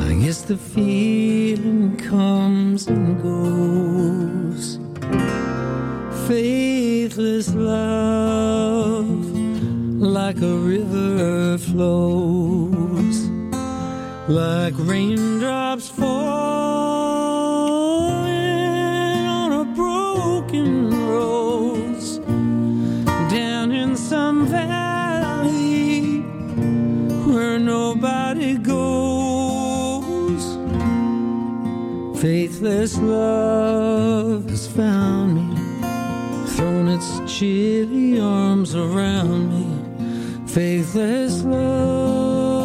I guess the feeling comes and goes. Faithless love, like a river flows, like raindrops falling on a broken rose, down in some valley where nobody goes. Faithless love has found me, thrown its chilly arms around me. Faithless love.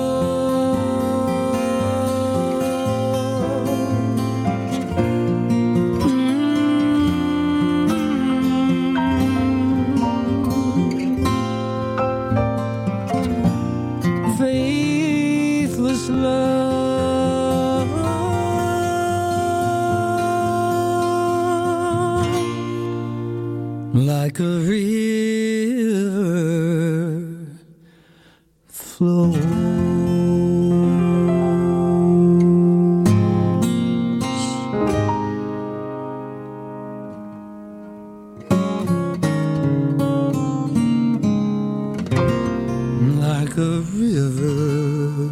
Faithless love, like a river flows. Like a river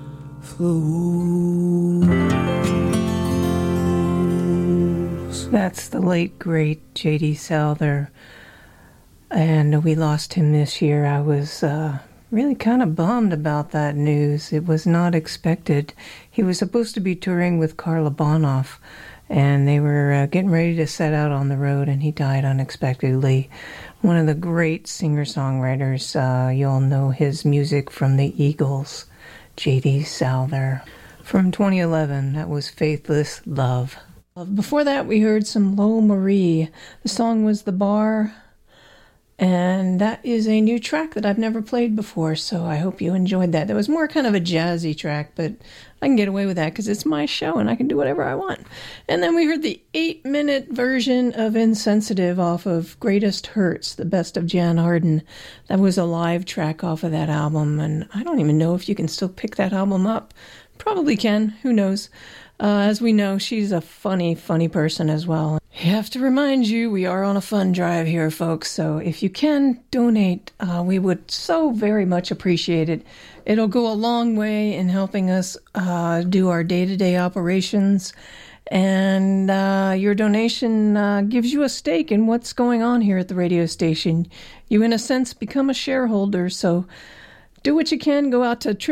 flows. That's the late, great J.D. Souther. And we lost him this year. I was really kind of bummed about that news. It was not expected. He was supposed to be touring with Karla Bonoff, and they were getting ready to set out on the road, and he died unexpectedly. One of the great singer-songwriters. You'll know his music from the Eagles, J.D. Souther. From 2011, that was Faithless Love. Before that, we heard some Lo Marie. The song was The Bar, and that is a new track that I've never played before, so I hope you enjoyed that. That was more kind of a jazzy track, but I can get away with that because it's my show and I can do whatever I want. And then we heard the 8-minute version of Insensitive off of Greatest Hurts, the best of Jan Arden. That was a live track off of that album, and I don't even know if you can still pick that album up. Probably can, who knows. As we know, she's a funny person as well. I have to remind you, we are on a fund drive here, folks, so if you can donate, we would so very much appreciate it. It'll go a long way in helping us do our day-to-day operations, and your donation gives you a stake in what's going on here at the radio station. You, in a sense, become a shareholder, so do what you can. Go out to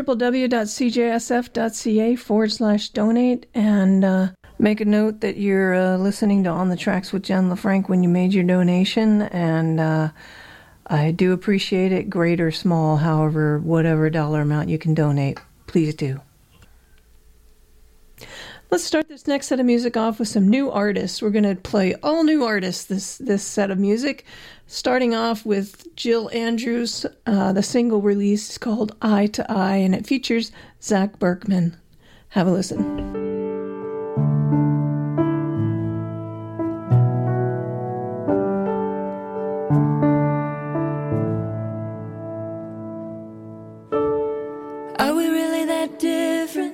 www.cjsf.ca/donate and make a note that you're listening to On the Tracks with Jen LaFranc when you made your donation. And I do appreciate it, great or small, however, whatever dollar amount you can donate. Please do. Let's start this next set of music off with some new artists. We're going to play all new artists this set of music. Starting off with Jill Andrews. The single release is called Eye to Eye, and it features Zach Berkman. Have a listen. Are we really that different?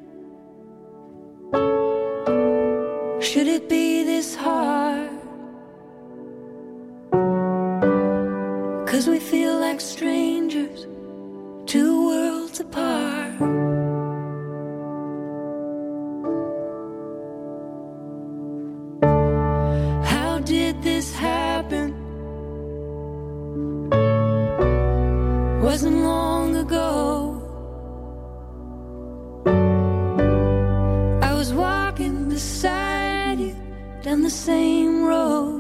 Should it be this hard? 'Cause we feel like strangers, two worlds apart. How did this happen? Wasn't long ago. I was walking beside you down the same road.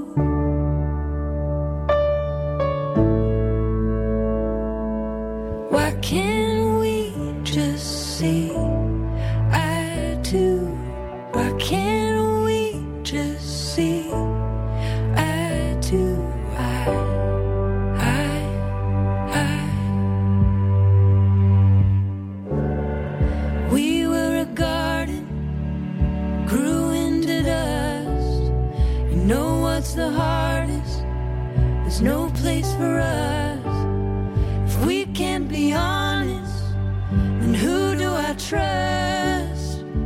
Why can't we just see eye to? Why can't we just see eye to eye, eye, eye? We were a garden, grew into dust. You know what's the hardest? There's no place for us. We can't be honest, then who do I trust?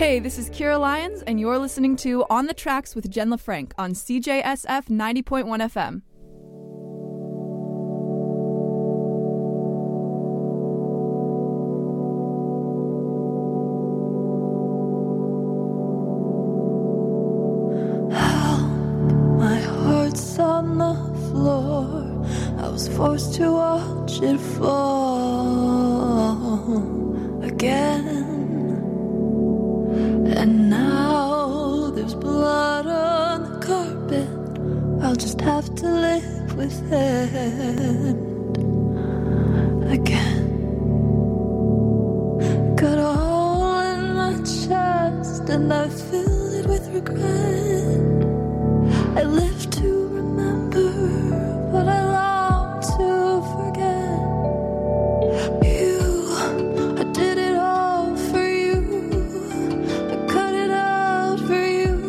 Hey, this is Kira Lyons, and you're listening to On the Tracks with Jen LaFranc on CJSF 90.1 FM. My heart's on the floor. I was forced to watch it fall again. And now there's blood on the carpet. I'll just have to live with it again. Got a hole in my chest and I fill it with regret. I live to remember, but I long to forget. You, I did it all for you. I cut it out for you.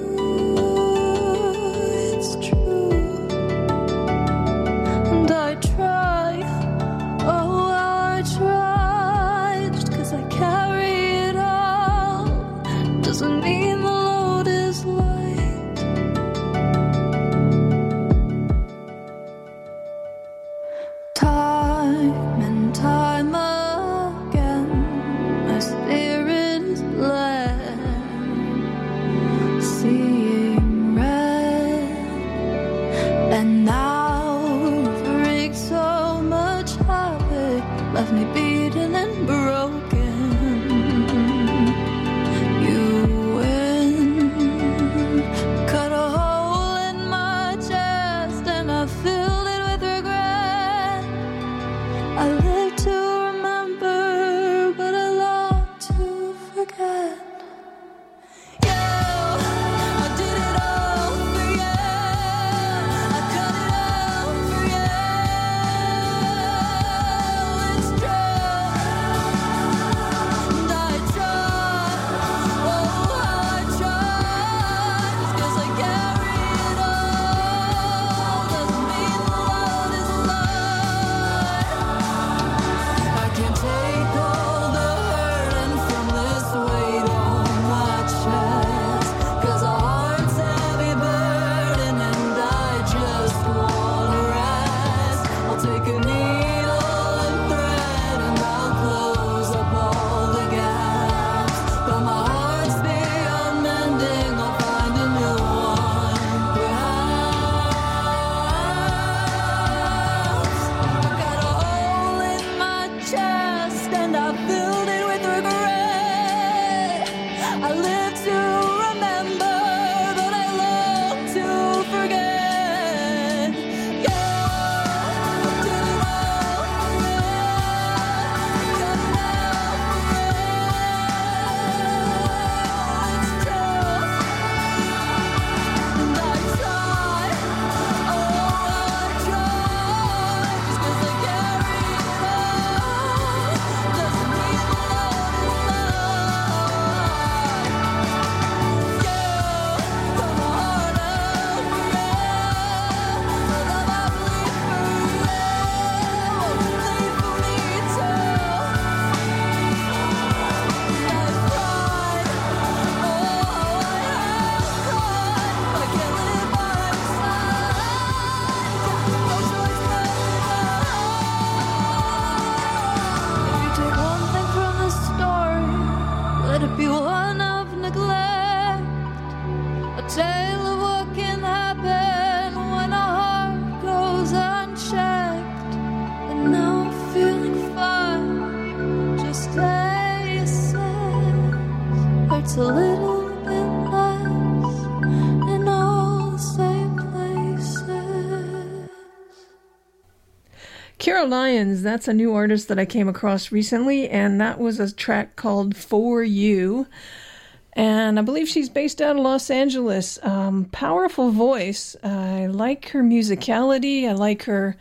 It's true. And I try, oh I try. Just 'cause I carry it all doesn't mean the load is light. Time and time again, my spirit is led, seeing red. And now I've wreaked so much havoc, left me beaten and broken. You win, cut a hole in my chest and I filled it with regret. I live to remember, but I long to forget. You, I did it all for you. I cut it out for you. It's true. And I try, oh I try. Just 'cause I carry it all doesn't mean the load is light. I can't take all the hurting from this weight on my chest. 'Cause our heart's heavy burden and I just wanna rest. I'll take a needle and thread and I'll close up all the gaps. But my heart's beyond mending, I'll find a new one perhaps. I got a hole in my chest and I filled it with regret. I live to remember, but I long to forget. Yeah, I did it all for you. Cut it out for you. It's true. And I try, oh I try. Just 'cause I carry it all doesn't mean the load is light. You, cut my heart out for you. The love I bleed for you, bleed for me too. I've cried, oh I have cried. I can't live by your side. Got no choice but to die. If you take one thing from the story, let it be one of neglect. A tale of what can happen when a heart goes unchecked. And now I'm feeling fine, just stay safe. Hurts a little bit less in all the same places. Kira Lyons, that's a new artist that I came across recently, and that was a track called For You. And I believe she's based out of Los Angeles. Powerful voice. I like her musicality. I like her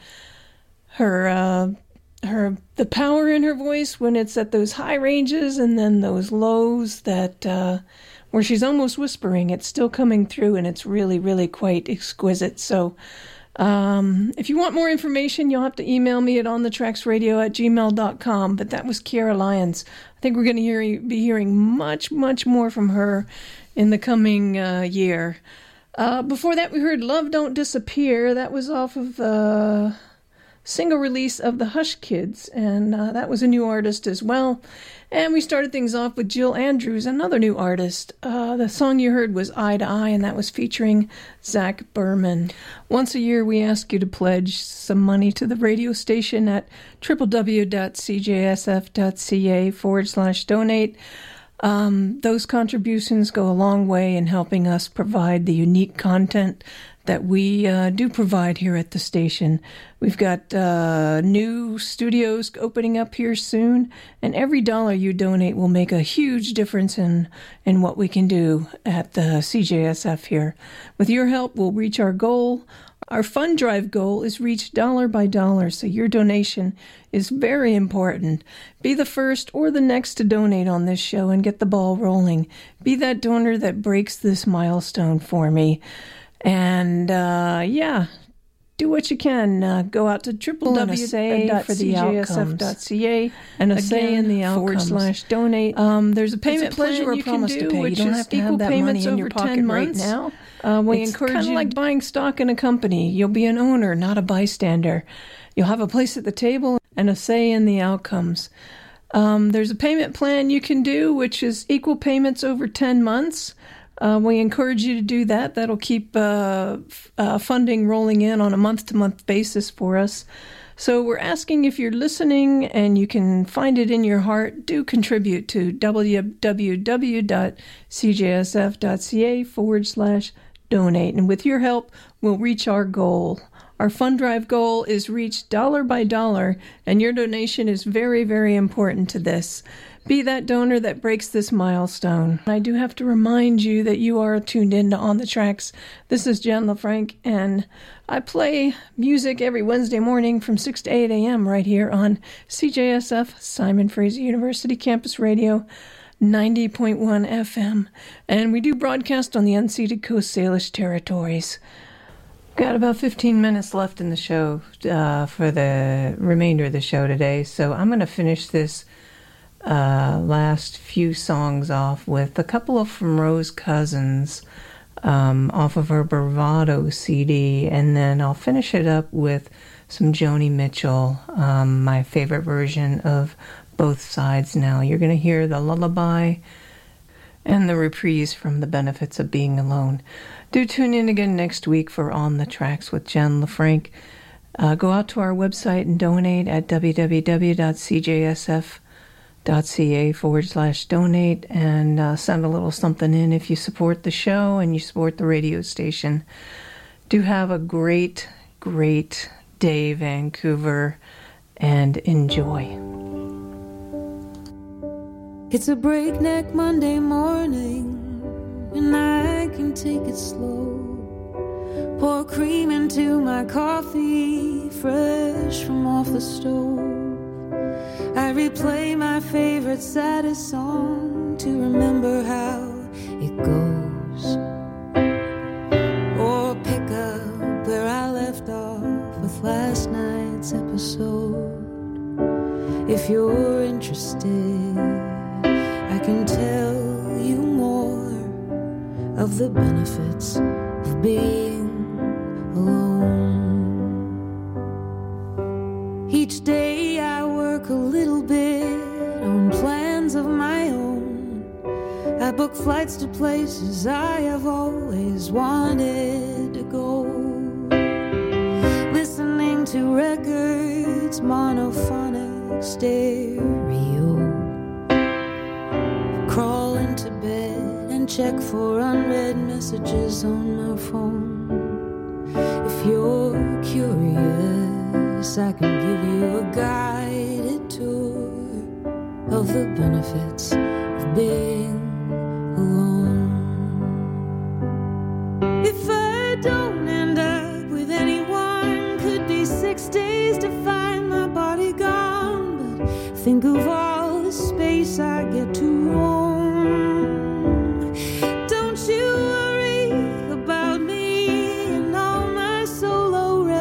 the power in her voice when it's at those high ranges and then those lows that where she's almost whispering. It's still coming through, and it's really, really quite exquisite. So If you want more information, you'll have to email me at onthetracksradio@gmail.com. But that was Kiara Lyons. I think we're going to be hearing much, much more from her in the coming year. Before that, we heard Love Don't Disappear. That was off of the single release of the Hush Kids, and that was a new artist as well. And we started things off with Jill Andrews, another new artist. The song you heard was Eye to Eye, and that was featuring Zach Berman. Once a year, we ask you to pledge some money to the radio station at www.cjsf.ca/donate. Those contributions go a long way in helping us provide the unique content that we do provide here at the station. We've got new studios opening up here soon, and every dollar you donate will make a huge difference in what we can do at the CJSF here. With your help, we'll reach our goal. Our fund drive goal is reached dollar by dollar, so your donation is very important. Be the first or the next to donate on this show and get the ball rolling. Be that donor that breaks this milestone for me. And, do what you can. Go out to www.cjsf.ca and say in the /donate. There's a payment plan you can do, which is equal payments over 10 months. Right now. We encourage kind of like buying stock in a company. You'll be an owner, not a bystander. You'll have a place at the table and a say in the outcomes. There's a payment plan you can do, which is equal payments over 10 months. We encourage you to do that. That'll keep funding rolling in on a month-to-month basis for us. So we're asking if you're listening and you can find it in your heart, do contribute to www.cjsf.ca/donate. And with your help, we'll reach our goal. Our fund drive goal is reached dollar by dollar, and your donation is very, very important to this. Be that donor that breaks this milestone. I do have to remind you that you are tuned in to On the Tracks. This is Jen LaFranc, and I play music every Wednesday morning from 6 to 8 a.m. right here on CJSF, Simon Fraser University Campus Radio, 90.1 FM. And we do broadcast on the unceded Coast Salish territories. Got about 15 minutes left in the show for the remainder of the show today, so I'm going to finish this last few songs off with a couple from Rose Cousins off of her Bravado CD, and then I'll finish it up with some Joni Mitchell, my favorite version of Both Sides Now. You're going to hear the lullaby and the reprise from The Benefits of Being Alone. Do tune in again next week for On the Tracks with Jen LaFranc. Go out to our website and donate at www.cjsf.ca/donate and send a little something in if you support the show and you support the radio station. Do have a great, great day, Vancouver, and enjoy. It's a breakneck Monday morning, and I can take it slow. Pour cream into my coffee, fresh from off the stove. I replay my favorite saddest song to remember how it goes. Or pick up where I left off with last night's episode. If you're interested, I can tell you more of the benefits of being alone. Each day I work a little bit on plans of my own. I book flights to places I have always wanted to go. Listening to records, monophonic stereo. Crawl into bed and check for unread messages on my phone. If you're curious, I can give you a guided tour of the benefits of being alone. If I don't end up with anyone, could be 6 days to find my body gone. But think of all the space I get to roam. Don't you worry about me and all my solo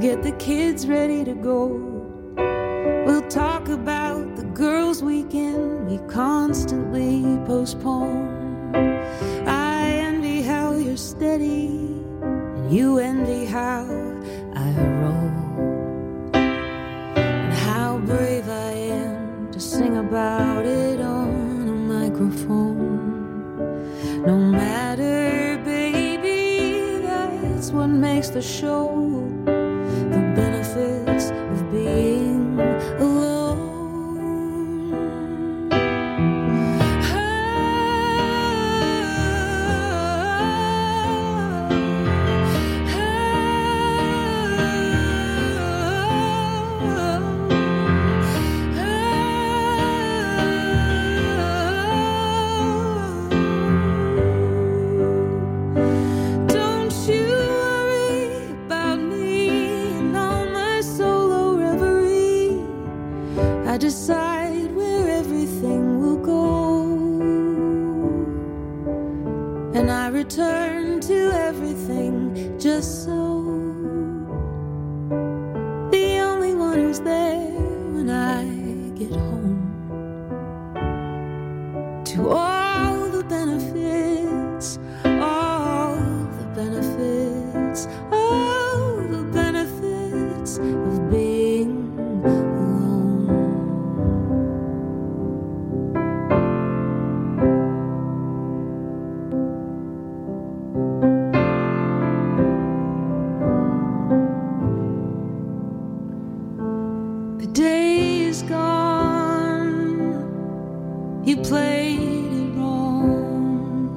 get the kids ready to go. We'll talk about the girls' weekend we constantly postpone. I envy how you're steady, and you envy how I roll. And how brave I am to sing about it on a microphone. No matter, baby, that's what makes the show. The benefits of being alone. Decide where everything will go, and I return to everything just so. The only one who's there when I get home. To all the benefits, all the benefits, all the benefits of being you played it wrong,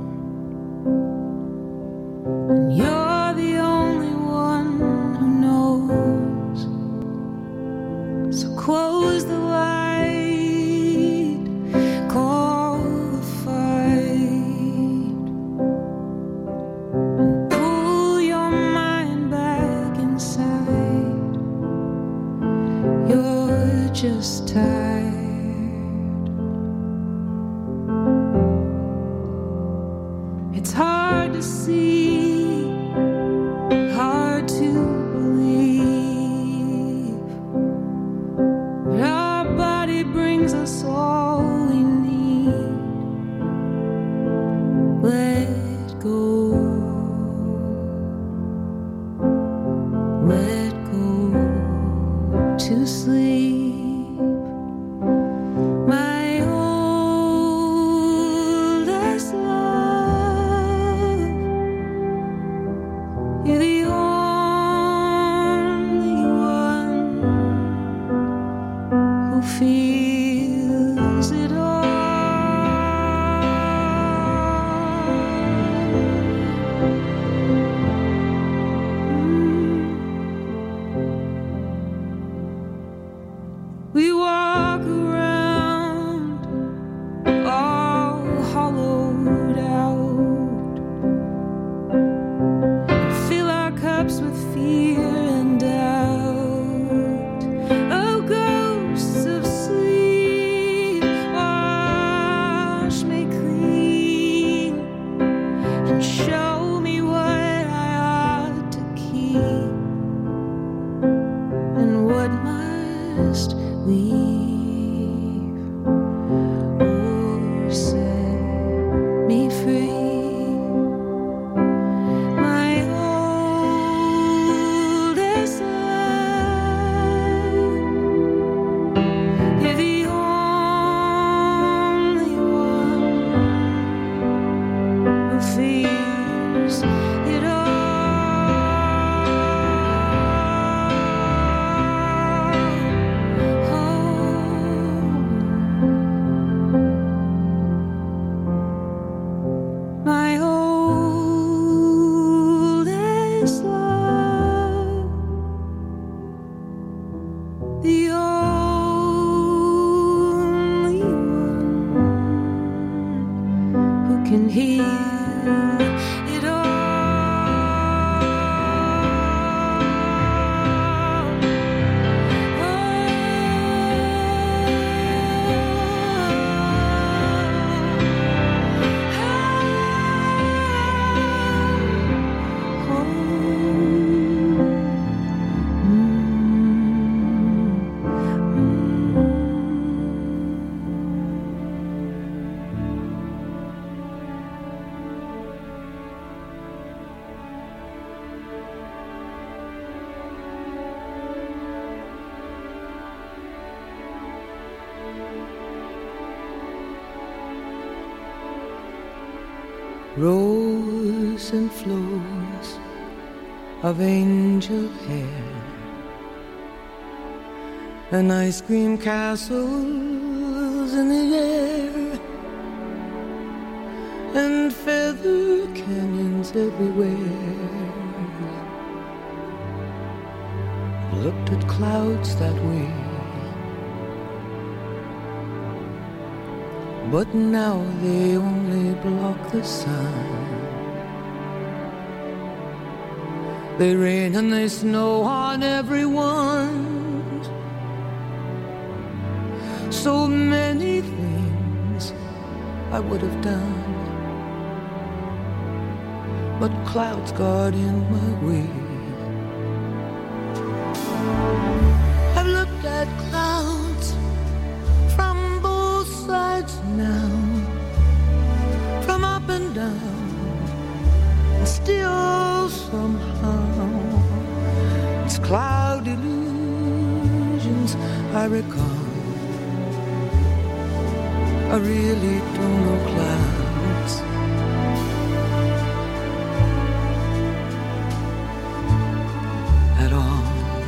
and you're the only one who knows. So close the light, call the fight, and pull your mind back inside. You're just tired. It's hard to see, hard to believe, but our body brings us all we need. Let go, let go to sleep. Feels it all. We walk around all hollowed out, fill our cups with fear and doubt. Oh, ghosts of sleep, wash me clean and show me what I ought to keep, and what must leave. Oh, set me free, my oldest love. You're the only one who feels it all. Oh, rows and flows of angel hair, and ice cream castles in the air, and feather canyons everywhere. Looked at clouds that way, but now they only block the sun. They rain and they snow on everyone. So many things I would have done, but clouds got in my way. I've looked at clouds from both sides now, from up and down, and still somehow it's cloud illusions I recall. I really don't know clouds. At all.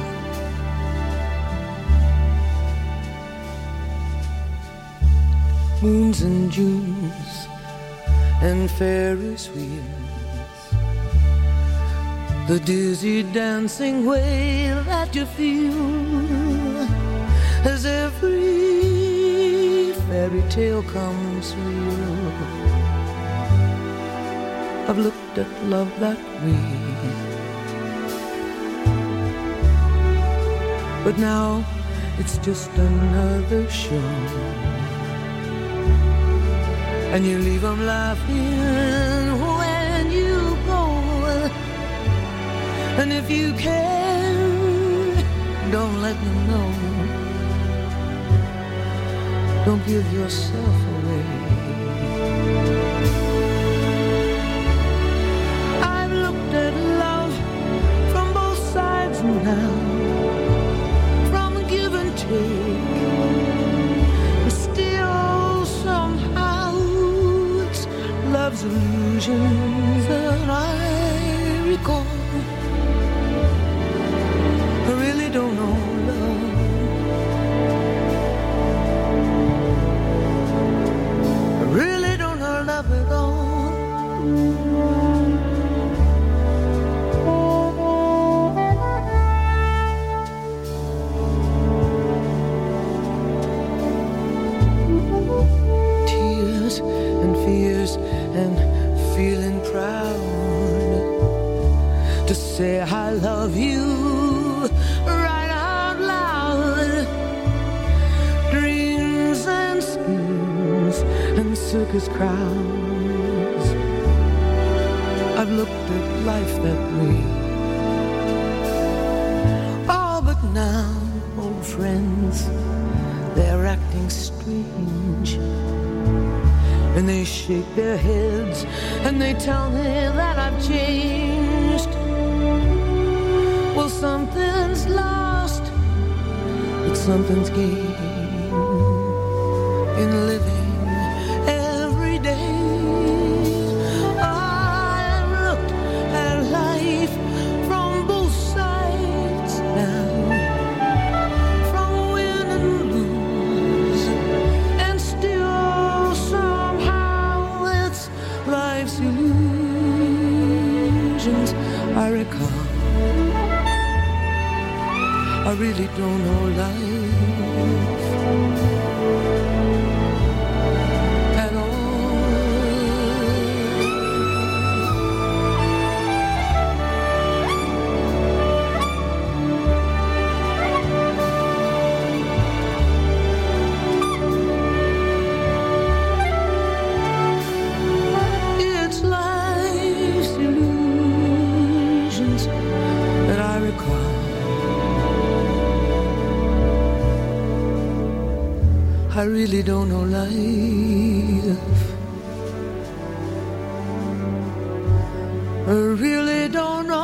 Moons and Junes and Ferris wheels, the dizzy dancing way that you feel as every fairy tale comes real. I've looked at love that way, but now it's just another show, and you leave them laughing when you go. And if you can, don't let them know. Don't give yourself away. I've looked at love from both sides now, from give and take, and still somehow it's love's illusions that I recall. I really don't know love. Really don't know love at all. Tears and fears and feeling proud to say I love you right out loud. Dreams and schemes and circus crowds, I've looked at life that way. Oh, but now, old friends, they're acting strange, and they shake their heads and they tell me that I've changed. Well, something's lost, but something's gained in living every day. I've looked at life from both sides now, from win and lose, and still somehow it's life's illusions I recall. I really don't know life at all. It's life's illusions that I recall. I really don't know life. I really don't know